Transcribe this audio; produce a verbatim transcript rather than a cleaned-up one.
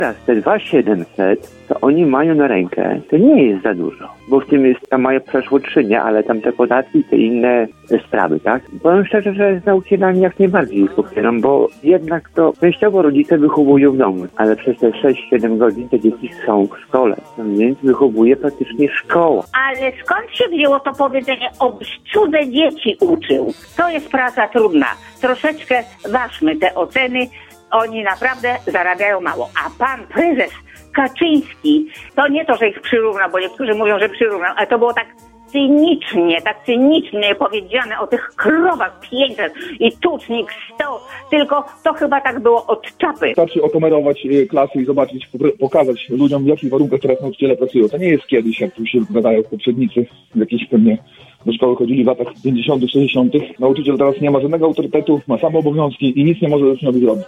Teraz te dwa tysiące siedemset, to oni mają na rękę, to nie jest za dużo, bo w tym jest, tam mają przeszło trzy, nie, ale tam te podatki i te inne sprawy, tak? Powiem szczerze, że z nauczycielami jak najbardziej ich popieram, bo jednak to częściowo rodzice wychowują w domu, ale przez te sześć siedem godzin te dzieci są w szkole, więc wychowuje praktycznie szkoła. Ale skąd się wzięło to powiedzenie, obyś cudze dzieci uczył? To jest praca trudna. Troszeczkę ważmy te oceny. Oni naprawdę zarabiają mało. A pan prezes Kaczyński, to nie to, że ich przyrównał, bo niektórzy mówią, że przyrównał, ale to było tak cynicznie, tak cynicznie powiedziane o tych krowach pięćset i tucznik sto, tylko to chyba tak było od czapy. Wystarczy okomerować klasy i zobaczyć, pokazać ludziom, w jakich warunkach teraz nauczyciele pracują. To nie jest kiedyś, jak tu się gadają poprzednicy, jakieś pewnie do szkoły chodzili w latach pięćdziesiątych, sześćdziesiątych. Nauczyciel teraz nie ma żadnego autorytetu, ma same obowiązki i nic nie może ze sobą zrobić.